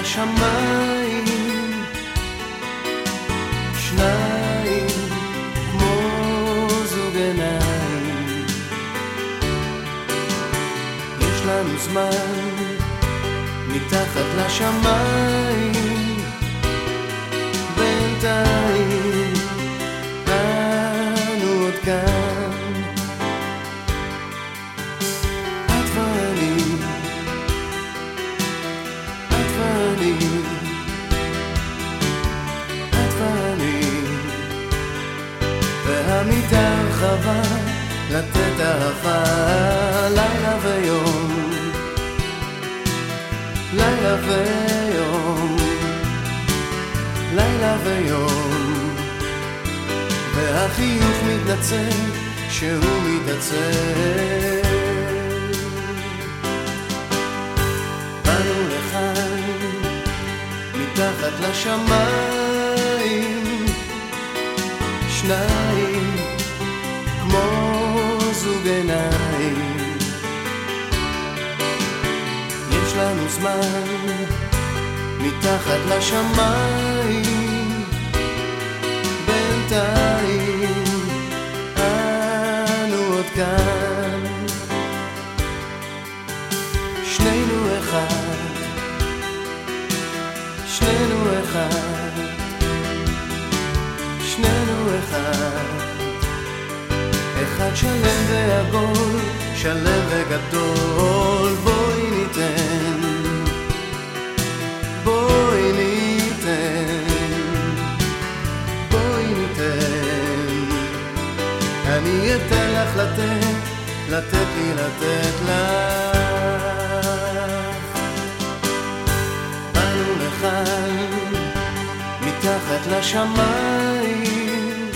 לשמיים, שניים כמו זוג עיניים. יש לנו זמן מתחת לשמיים, בינתיים אנו עוד כאן, את ואני, את ואני, את ואני, והמיטה הרחבה לתת אהבה, לילה ויום, לילה ויום, לילה ויום, והחיוך מתנצל שהוא מתעצל. באנו לכאן מתחת לשמיים, שניים כמו זוג עיניים. יש לנו זמן מתחת לשמיים, בינתיים אנו עוד כאן, שנינו אחד, שנינו אחד, שנינו אחד, אחד שלם ועגול, שלם וגדול. בואי ניתן, בואי ניתן, בואי ניתן, אני אתן לך לתת, לתת לי לתת לך. באנו לכאן מתחת לשמיים,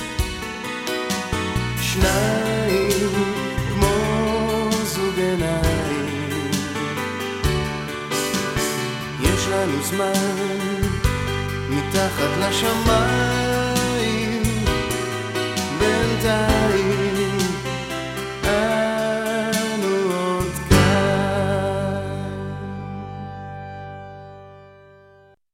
שניים כמו זוג עיניים. יש לנו זמן מתחת לשמיים,